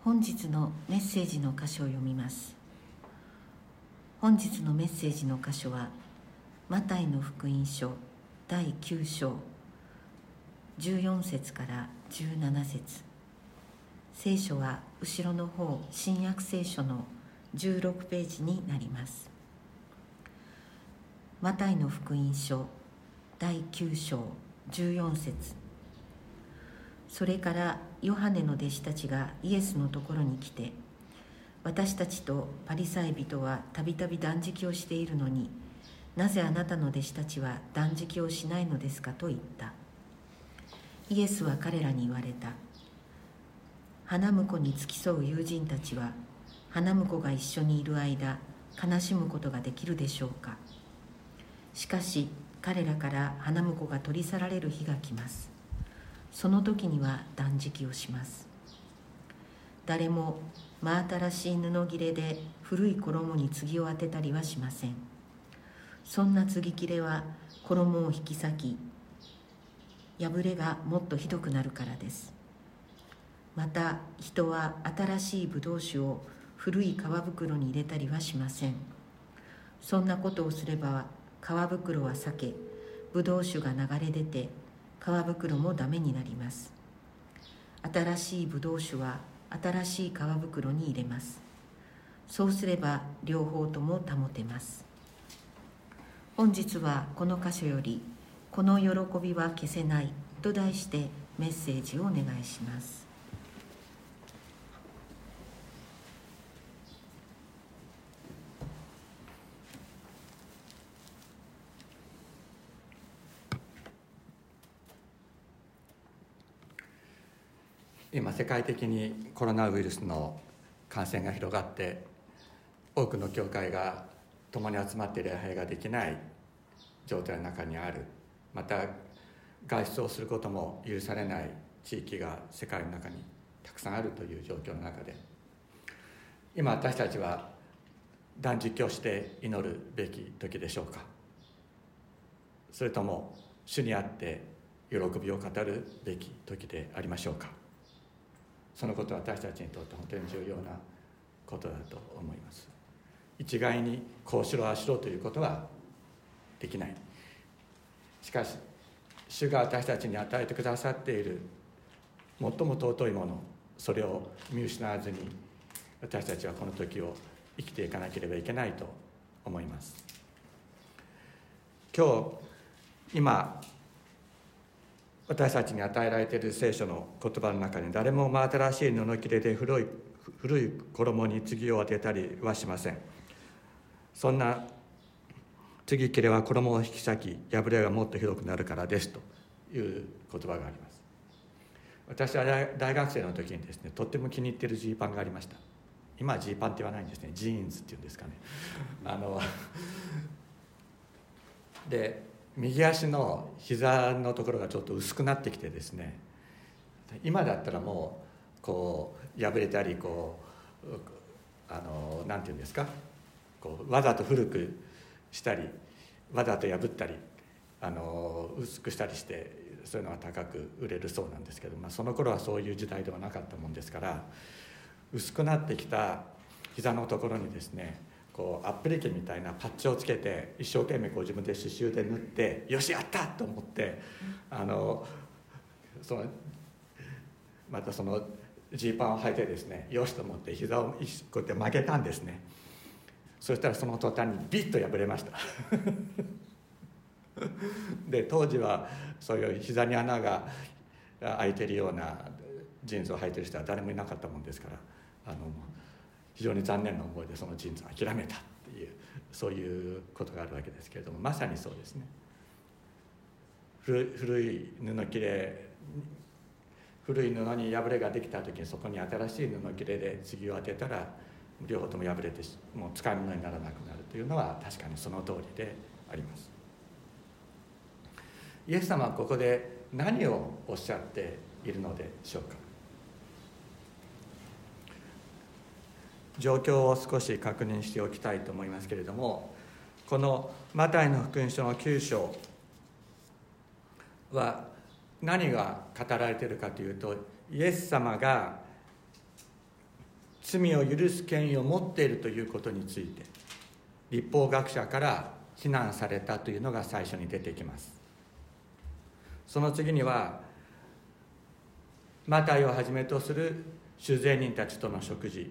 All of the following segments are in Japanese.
本日のメッセージの箇所を読みます。本日のメッセージの箇所はマタイの福音書第9章14節から17節。聖書は後ろの方、新約聖書の16ページになります。マタイの福音書第9章14節。それからヨハネの弟子たちがイエスのところに来て、私たちとパリサイ人はたびたび断食をしているのに、なぜあなたの弟子たちは断食をしないのですかと言った。イエスは彼らに言われた。花婿に付き添う友人たちは、花婿が一緒にいる間、悲しむことができるでしょうか。しかし彼らから花婿が取り去られる日が来ます。その時には断食をします。誰も真新しい布切れで古い衣に継ぎを当てたりはしません。そんな継ぎ切れは衣を引き裂き、破れがもっとひどくなるからです。また人は新しいブドウ酒を古い皮袋に入れたりはしません。そんなことをすれば皮袋は裂け、ブドウ酒が流れ出て皮袋もダメになります。新しいブドウ酒は新しい皮袋に入れます。そうすれば両方とも保てます。本日はこの箇所より、この喜びは消せないと題してメッセージをお願いします。 今世界的にコロナウイルスの感染が広がって、多くの教会が共に集まって礼拝ができない状態の中にある。また外出をすることも許されない地域が世界の中にたくさんあるという状況の中で、今私たちは断食をして祈るべき時でしょうか。それとも主にあって喜びを語るべき時でありましょうか。そのことは私たちにとって本当に重要なことだと思います。一概にこうしろああしろということはできない。しかし主が私たちに与えてくださっている最も尊いもの、それを見失わずに私たちはこの時を生きていかなければいけないと思います。今私たちに与えられている聖書の言葉の中に、誰も真新しい布切れで古い衣に継ぎを当てたりはしません。そんな継ぎ切れは衣を引き裂き、破れがもっとひどくなるからですという言葉があります。私は大学生の時にですね、とっても気に入っているジーパンがありました。今はジーパンって言わないんですね、ジーンズっていうんですかね。で右足の膝のところがちょっと薄くなってきてですね、今だったらもうこう破れたり、こうなんていうんですか、こうわざと古くしたり、わざと破ったり薄くしたりして、そういうのが高く売れるそうなんですけど、その頃はそういう時代ではなかったもんですから、薄くなってきた膝のところにですね、こうアップリケみたいなパッチをつけて、一生懸命こう自分で刺繍で縫って、よしやったと思って、またそのジーパンを履いてですね、よしと思って膝をこうやって曲げたんですね。そしたらその途端にビッと破れましたで当時はそういう膝に穴が開いているようなジーンズを履いている人は誰もいなかったもんですから、非常に残念な思いでそのジーンズを諦めたっていう、そういうことがあるわけですけれども、まさにそうですね。古い布切れ、古い布に破れができた時に、そこに新しい布切れで継ぎを当てたら、両方とも破れてもう使い物にならなくなるというのは確かにその通りであります。イエス様はここで何をおっしゃっているのでしょうか。状況を少し確認しておきたいと思いますけれども、このマタイの福音書の9章は何が語られているかというと、イエス様が罪を許す権威を持っているということについて律法学者から非難されたというのが最初に出てきます。その次にはマタイをはじめとする主税人たちとの食事、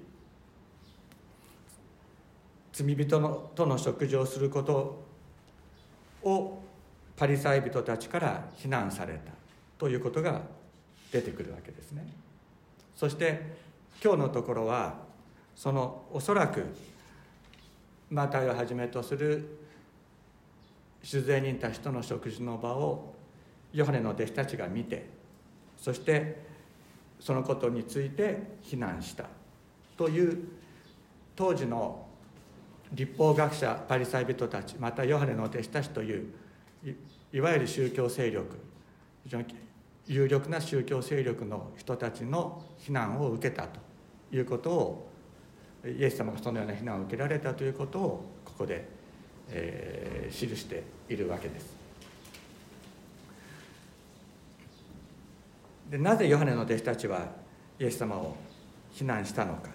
罪人との食事をすることをパリサイ人たちから非難されたということが出てくるわけですね。そして今日のところはそのおそらくマタイをはじめとする主税人たちとの食事の場をヨハネの弟子たちが見て、そしてそのことについて非難したという当時の律法学者パリサイ人たち、またヨハネの弟子たちという いわゆる宗教勢力、非常に有力な宗教勢力の人たちの非難を受けたということを、イエス様がそのような非難を受けられたということをここで、記しているわけです。で、なぜヨハネの弟子たちはイエス様を非難したのか。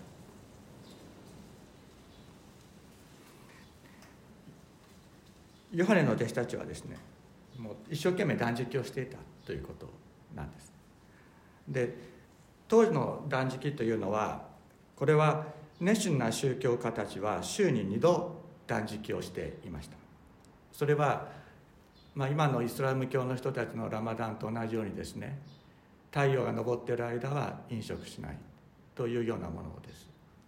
ヨハネの弟子たちはですね、もう一生懸命断食をしていたということなんです。で、当時の断食というのは、これは熱心な宗教家たちは週に2度断食をしていました。それは、今のイスラム教の人たちのラマダンと同じようにですね、太陽が昇っている間は飲食しないというようなものです。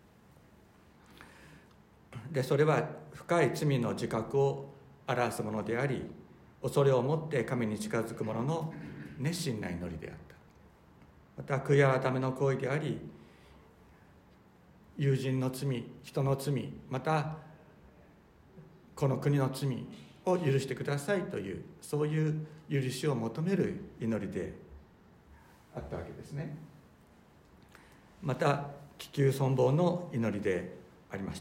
で、それは深い罪の自覚を表すものであり、恐れを持って神に近づく者の熱心な祈りであった。また悔い改めの行為であり、友人の罪、人の罪、またこの国の罪を許してくださいという、そういう許しを求める祈りであったわけですね。また希求存亡の祈りでありました。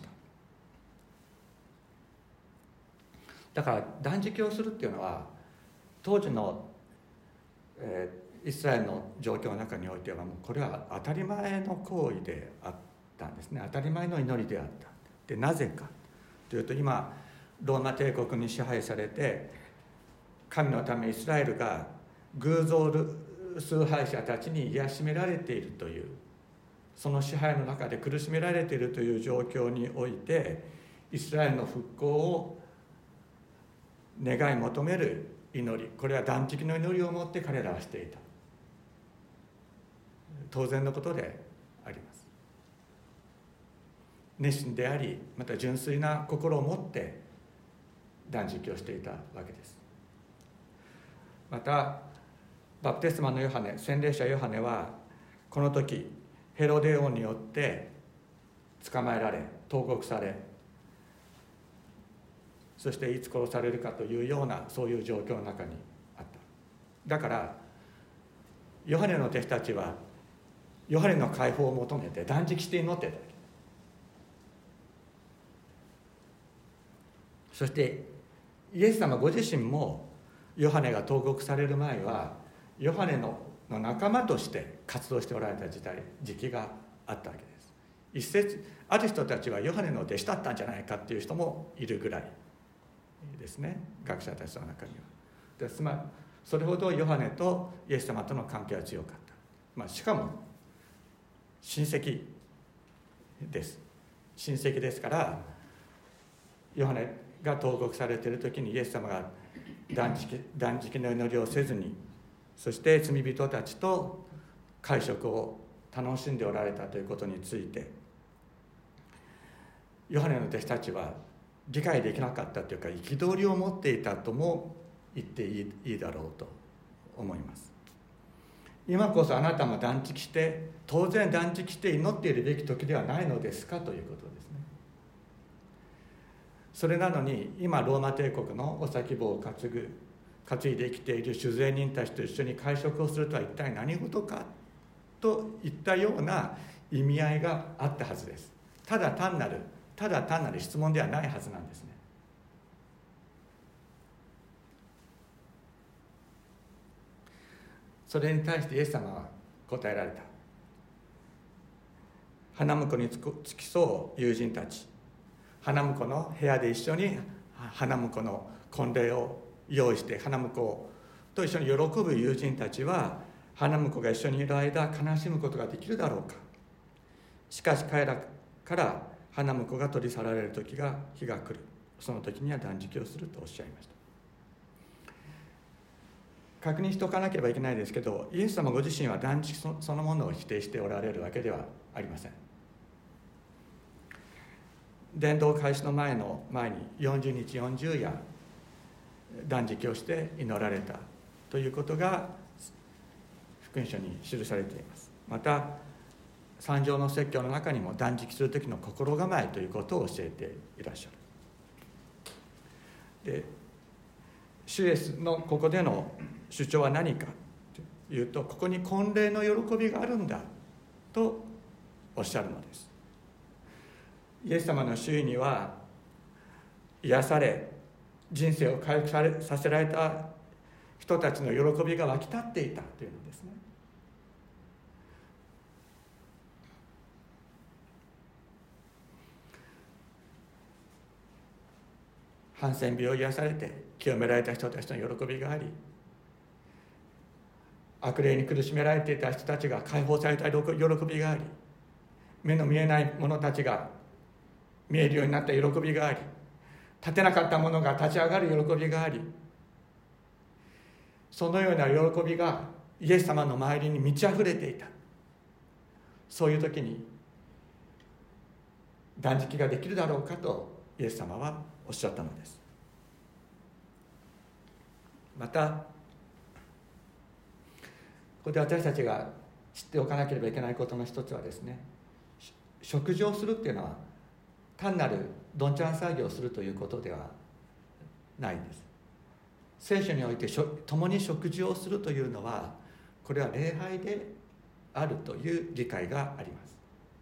だから断食をするっていうのは当時の、イスラエルの状況の中においてはもうこれは当たり前の行為であったんですね。当たり前の祈りであった。で、なぜかというと、今ローマ帝国に支配されて神のためイスラエルが偶像崇拝者たちに癒しめられているという、その支配の中で苦しめられているという状況において、イスラエルの復興を願い求める祈り、これは断食の祈りを持って彼らはしていた。当然のことであります。熱心であり、また純粋な心を持って断食をしていたわけです。またバプテスマのヨハネ、洗礼者ヨハネはこの時ヘロデ王によって捕まえられ、投獄され、そしていつ殺されるかというような、そういう状況の中にあった。だからヨハネの弟子たちはヨハネの解放を求めて断食して祈っていた。そしてイエス様ご自身もヨハネが投獄される前はヨハネの仲間として活動しておられた時期があったわけです。一説ある人たちはヨハネの弟子だったんじゃないかっていう人もいるぐらいですね、学者たちの中には。です、それほどヨハネとイエス様との関係は強かった。しかも親戚です。親戚ですから、ヨハネが投獄されている時にイエス様が断食の祈りをせずに、そして罪人たちと会食を楽しんでおられたということについて、ヨハネの弟子たちは理解できなかったというか、憤りを持っていたとも言っていいだろうと思います。今こそあなたも断食して、当然断食して祈っているべき時ではないのですかということですね。それなのに今ローマ帝国のお先棒を担いで生きている主税人たちと一緒に会食をするとは一体何事かといったような意味合いがあったはずです。ただ単なる質問ではないはずなんですね。それに対してイエス様は答えられた。 花婿に付き添う友人たち、花婿の部屋で一緒に花婿の婚礼を用意して花婿と一緒に喜ぶ友人たちは、花婿が一緒にいる間悲しむことができるだろうか。しかし彼らから花婿が取り去られる日が来る。その時には断食をするとおっしゃいました。確認しておかなければいけないですけど、イエス様ご自身は断食そのものを否定しておられるわけではありません。伝道開始の前に40日40夜断食をして祈られたということが福音書に記されています。また三条の説教の中にも断食する時の心構えということを教えていらっしゃる。で、主イエスのここでの主張は何かというと、ここに婚礼の喜びがあるんだとおっしゃるのです。イエス様の周囲には癒され人生を回復させられた人たちの喜びが湧き立っていたというのですね。ハンセン病を癒されて清められた人たちの喜びがあり、悪霊に苦しめられていた人たちが解放された喜びがあり、目の見えない者たちが見えるようになった喜びがあり、立てなかった者が立ち上がる喜びがあり、そのような喜びがイエス様の周りに満ち溢れていた。そういう時に断食ができるだろうかとイエス様はおっしゃったのです。またここで私たちが知っておかなければいけないことの一つはですね、食事をするっていうのは単なるどんちゃん作業をするということではないんです。聖書において共に食事をするというのは、これは礼拝であるという理解があります。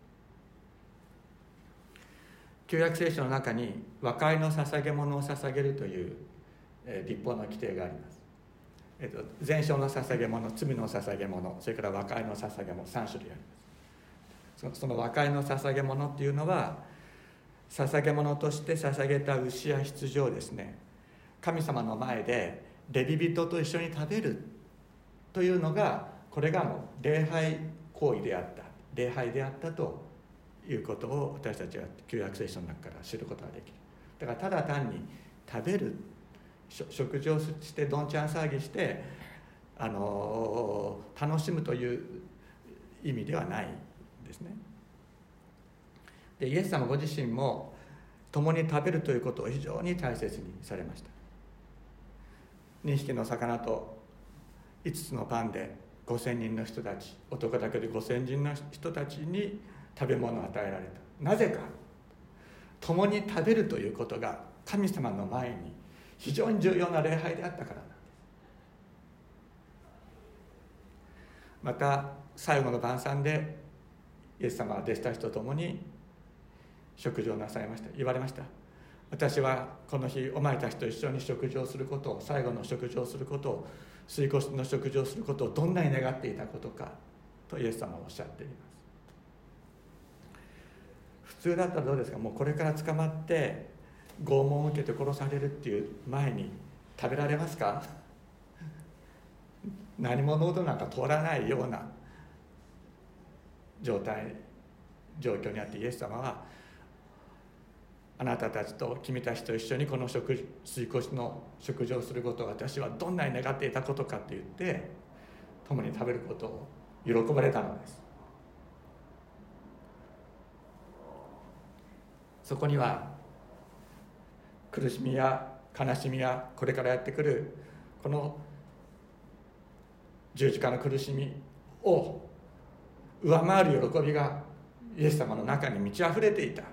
旧約聖書の中に和解の捧げ物を捧げるという律法の規定があります。全焼の捧げ物、罪の捧げ物、それから和解の捧げ物、3種類あります。その和解の捧げ物っていうのは、捧げ物として捧げた牛や羊をですね、神様の前でレビ人と一緒に食べるというのが、これが礼拝行為であった、礼拝であったということを私たちは旧約聖書の中から知ることができる。だからただ単に食べる、食事をしてどんちゃん騒ぎして楽しむという意味ではないんですね。で、イエス様ご自身も共に食べるということを非常に大切にされました。2匹の魚と5つのパンで5000人の人たち、男だけで5000人の人たちに食べ物を与えられた。なぜか、共に食べるということが神様の前に非常に重要な礼拝であったからなんです。また最後の晩餐でイエス様は弟子たちと共に食事をなさいました。言われました。私はこの日お前たちと一緒に食事をすることを、最後の食事をすることを、水越の食事をすることをどんなに願っていたことかとイエス様はおっしゃっています。普通だったらどうですか。もうこれから捕まって拷問を受けて殺されるっていう前に食べられますか？何も喉なんか通らないような状況にあって、イエス様はあなたたちと君たちと一緒にこの水越の食事をすることを私はどんなに願っていたことかって言って共に食べることを喜ばれたのです。そこには苦しみや悲しみやこれからやってくるこの十字架の苦しみを上回る喜びがイエス様の中に満ち溢れていた。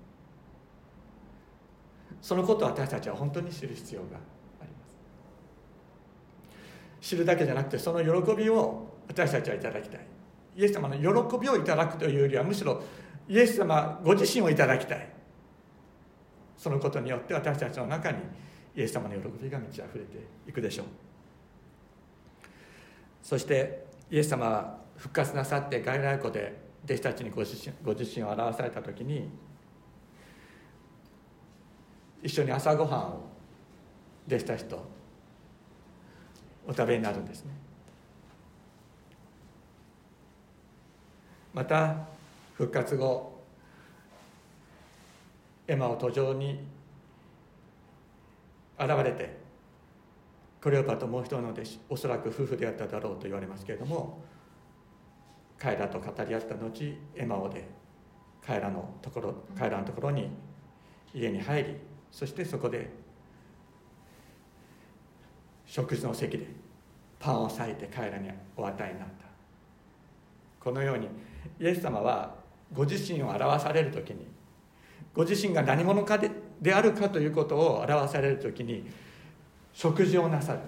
そのことを私たちは本当に知る必要があります。知るだけじゃなくて、その喜びを私たちはいただきたい。イエス様の喜びをいただくというよりは、むしろイエス様ご自身をいただきたい。そのことによって私たちの中にイエス様の喜びが満ち溢れていくでしょう。そしてイエス様は復活なさって外来湖で弟子たちにご自身を表された時に、一緒に朝ごはんを弟子たちとお食べになるんですね。また復活後、エマオ途上に現れて、クレオパともう一人の弟子、おそらく夫婦であっただろうと言われますけれども、彼らと語り合った後、エマオで彼らのところに家に入り、そしてそこで食事の席でパンを裂いて彼らにお与えになった。このようにイエス様はご自身を表されるときに、ご自身が何者か であるかということを表されるときに食事をなさる。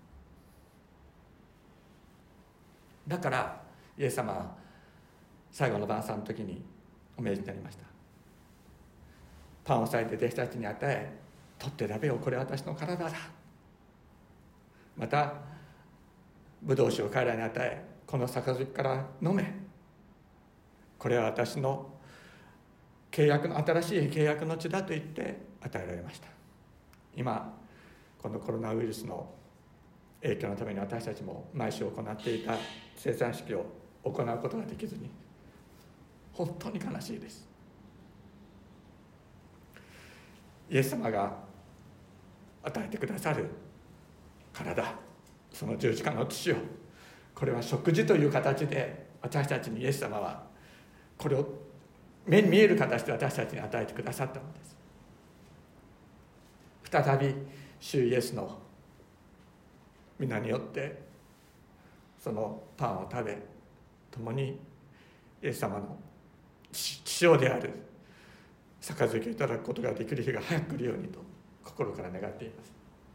だからイエス様は最後の晩餐の時にお命じになりました。パンを裂いて弟子たちに与え、取って食べよう、これは私の体だ。またブドウ酒を彼らに与え、この杯から飲め、これは私の新しい契約の地だと言って与えられました。今このコロナウイルスの影響のために私たちも毎週行っていた聖餐式を行うことができずに本当に悲しいです。イエス様が与えてくださる体、その十字架の血を、これは食事という形で私たちにイエス様はこれを目に見える形で私たちに与えてくださったのです。再び主イエスの皆によってそのパンを食べ、共にイエス様の血潮である杯をいただくことができる日が早く来るようにと心から願っています。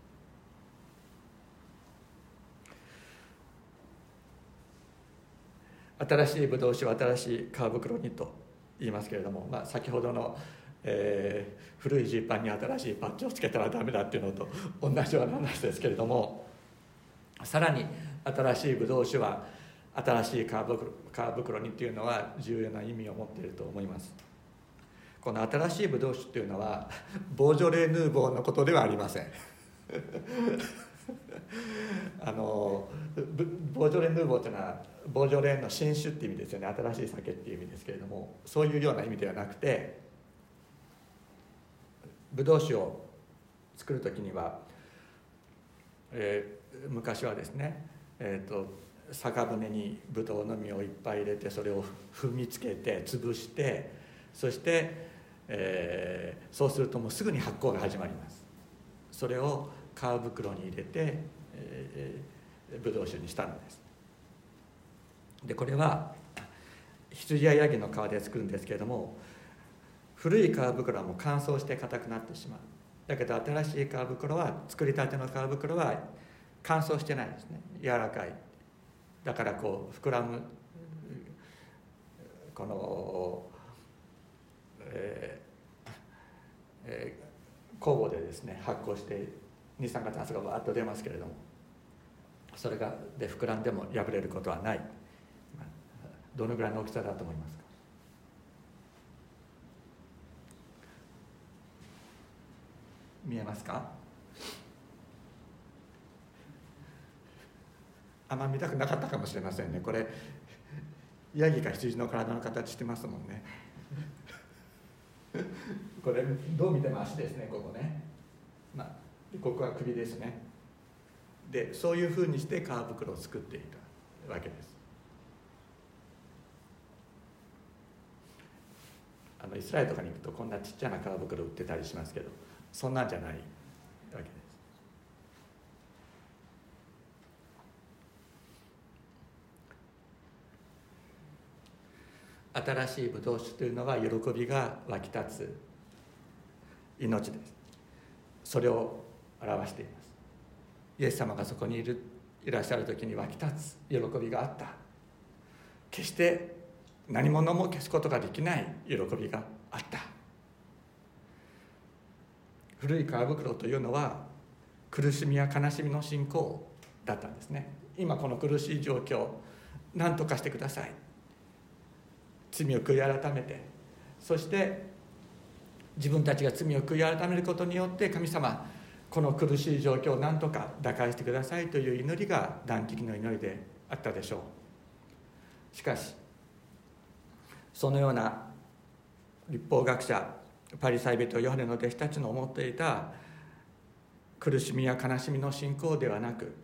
新しいブドウ酒は新しい皮袋にと言いますけれども、先ほどの、古いジーパンに新しいパッチをつけたらダメだっていうのと同じような話ですけれども、さらに新しいブドウ酒は新しい皮袋にというのは重要な意味を持っていると思います。この新しいブドウ酒というのはボージョレ・ヌーボーのことではありません。ボージョレ・ヌーボーというのはボージョレの新酒っていう意味ですよね。新しい酒っていう意味ですけれども、そういうような意味ではなくて、ブドウ酒を作るときには、昔はですね、酒舟にブドウの実をいっぱい入れて、それを踏みつけて潰して、そして、そうするともうすぐに発酵が始まります。それを皮袋に入れて、ブドウ酒にしたのです。でこれは羊やヤギの皮で作るんですけれども、古い皮袋はもう乾燥して硬くなってしまう。だけど新しい皮袋は、作りたての皮袋は乾燥してないですね。柔らかい。だからこう膨らむこの、酵母でですね発酵して二酸化炭素がバーッと出ますけれども、それがで膨らんでも破れることはない。どのぐらいの大きさだと思いますか？見えますか？あんま見たくなかったかもしれませんね。これヤギか羊の体の形してますもんね。これどう見ても足ですね、ここね。ここは首ですね。でそういうふうにして皮袋を作っていたわけです。イスラエルとかに行くとこんなちっちゃな皮袋売ってたりしますけど、そんなんじゃないわけです。新しいブドウ酒というのは喜びが湧き立つ命です。それを表しています。イエス様がそこにいらっしゃる時に湧き立つ喜びがあった。決して何者も消すことができない喜びがあった。古い皮袋というのは苦しみや悲しみの信仰だったんですね。今この苦しい状況、何とかしてください。 罪を悔い改めて、そして自分たちが罪を悔い改めることによって、神様、この苦しい状況を何とか打開してくださいという祈りが断食の祈りであったでしょう。しかしそのような律法学者パリサイ人ヨハネの弟子たちの思っていた苦しみや悲しみの信仰ではなく、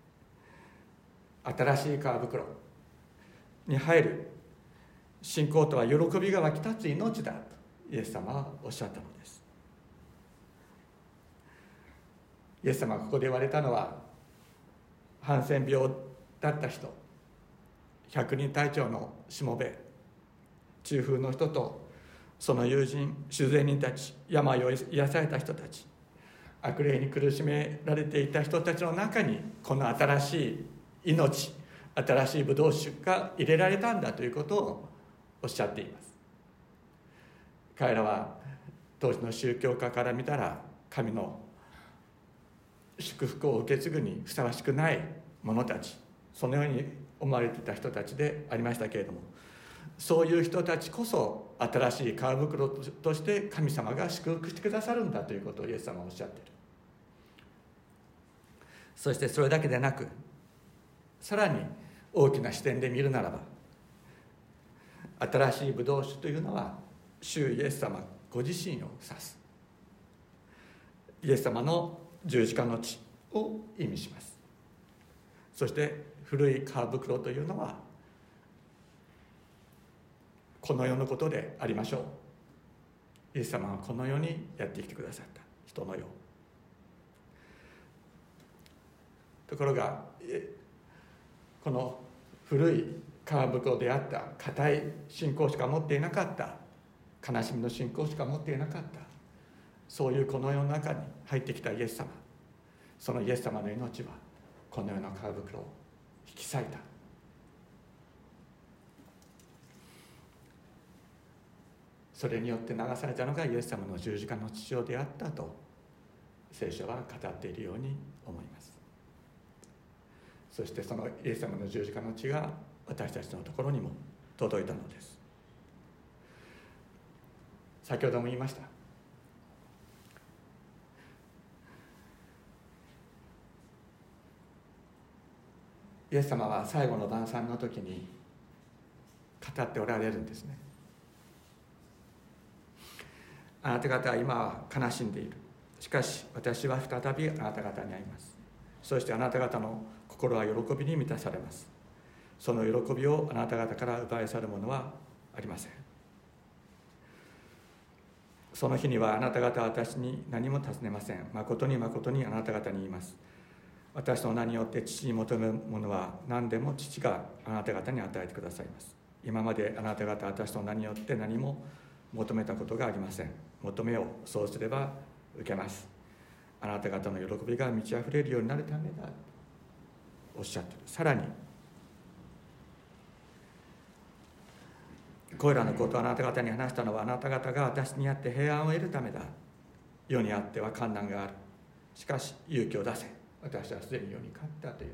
新しい皮袋に入る信仰とは喜びが湧き立つ命だとイエス様はおっしゃったのです。イエス様がここで言われたのは、ハンセン病だった人、百人隊長のしもべ、中風の人とその友人、主税人たち、病を癒された人たち、悪霊に苦しめられていた人たちの中に、この新しい命、新しいブドウ酒が入れられたんだということをおっしゃっています。彼らは当時の宗教家から見たら、神の祝福を受け継ぐにふさわしくない者たち、そのように思われていた人たちでありましたけれども、そういう人たちこそ新しい皮袋として神様が祝福してくださるんだということをイエス様はおっしゃっている。そしてそれだけでなく、さらに大きな視点で見るならば、新しいブドウ酒というのは主イエス様ご自身を指す、イエス様の十字架の血を意味します。そして古い皮袋というのはこの世のことでありましょう。イエス様はこの世にやってきてくださった人の世。ところがこの古い皮袋であった固い信仰しか持っていなかった、悲しみの信仰しか持っていなかった、そういうこの世の中に入ってきたイエス様、そのイエス様の命はこの世の皮袋を引き裂いた。それによって流されたのがイエス様の十字架の血であったと聖書は語っているように思います。そしてそのイエス様の十字架の血が私たちのところにも届いたのです。先ほども言いました、イエス様は最後の晩餐の時に語っておられるんですね。あなた方は今は悲しんでいる。しかし私は再びあなた方に会います。そしてあなた方の心は喜びに満たされます。その喜びをあなた方から奪い去るものはありません。その日にはあなた方は私に何も尋ねません。誠に誠にあなた方に言います。私の名によって父に求めるものは何でも父があなた方に与えてくださいます。今まであなた方は私の名によって何も求めたことがありません。求めよう、そうすれば受けます。あなた方の喜びが満ち溢れるようになるためだとおっしゃっている。さらにこれらのことをあなた方に話したのは、あなた方が私にあって平安を得るためだ。世にあっては困難がある。しかし勇気を出せ、私はすでに世に勝ったと言って、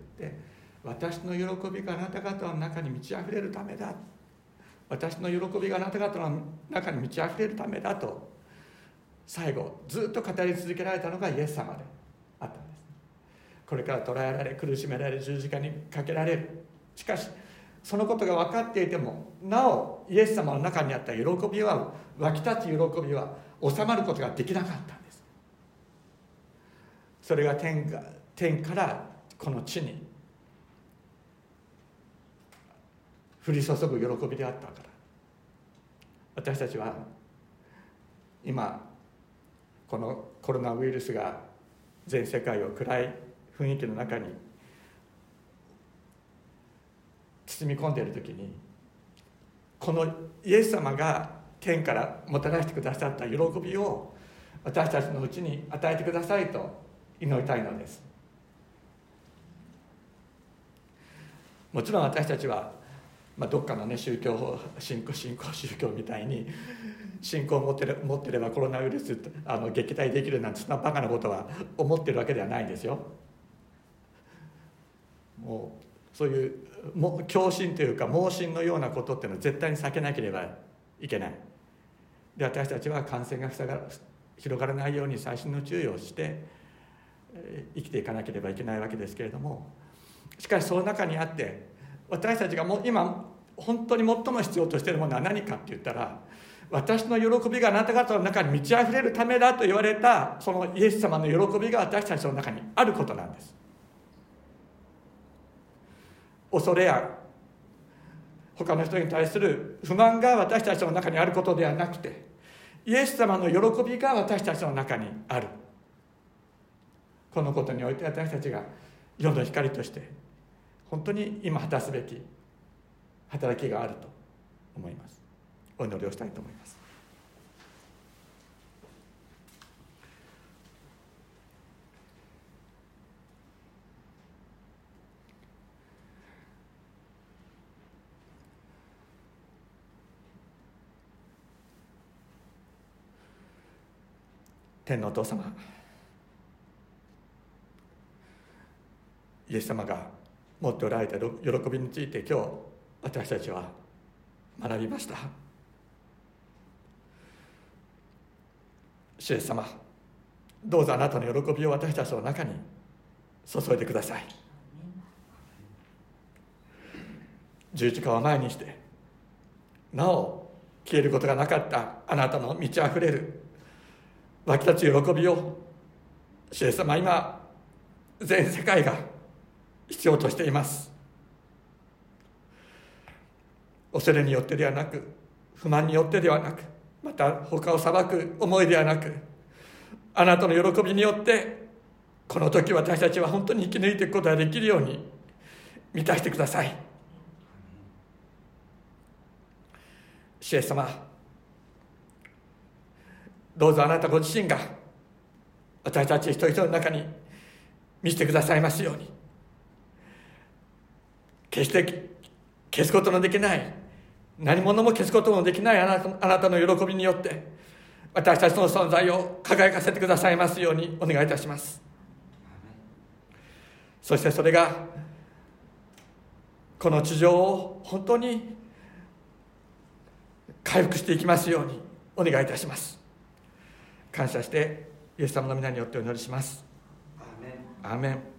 私の喜びがあなた方の中に満ち溢れるためだ、私の喜びがあなた方の中に満ち溢れるためだと最後ずっと語り続けられたのがイエス様であったんです。これから捕らえられ、苦しめられ、十字架にかけられる。しかしそのことが分かっていてもなおイエス様の中にあった喜びは、湧き立つ喜びは収まることができなかったんです。それが天からこの地に降り注ぐ喜びであったから、私たちは今このコロナウイルスが全世界を暗い雰囲気の中に包み込んでいる時に、このイエス様が天からもたらしてくださった喜びを私たちのうちに与えてくださいと祈りたいのです。もちろん私たちは、どっかのね宗教信仰宗教みたいに信仰を持ってればコロナウイルス撃退できるなんてそんなバカなことは思ってるわけではないんですよ。もうそういう狂信というか盲信のようなことっていうのは絶対に避けなければいけない。で、私たちは感染が広がらないように細心の注意をして生きていかなければいけないわけですけれども、しかしその中にあって、私たちが今本当に最も必要としているものは何かって言ったら、私の喜びがあなた方の中に満ち溢れるためだと言われたそのイエス様の喜びが私たちの中にあることなんです。恐れや他の人に対する不満が私たちの中にあることではなくて、イエス様の喜びが私たちの中にある。このことにおいて私たちが世の光として本当に今果たすべき働きがあると思います。お祈りをしたいと思います。天のお父様、イエス様が持っておられた喜びについて今日私たちは学びました。主イエス様、どうぞあなたの喜びを私たちの中に注いでください。十字架を前にしてなお消えることがなかったあなたの満ち溢れる湧き立つ喜びを、主イエス様、今全世界が必要としています。恐れによってではなく、不満によってではなく、また他を裁く思いではなく、あなたの喜びによってこの時私たちは本当に生き抜いていくことができるように満たしてください。主イエス様、どうぞあなたご自身が私たち一人一人の中に見せてくださいますように、決して消すことのできない、何者も消すことのできないあなたの喜びによって私たちの存在を輝かせてくださいますようにお願いいたします。そしてそれがこの地上を本当に回復していきますようにお願いいたします。感謝してイエス様の皆によってお祈りします。アーメン。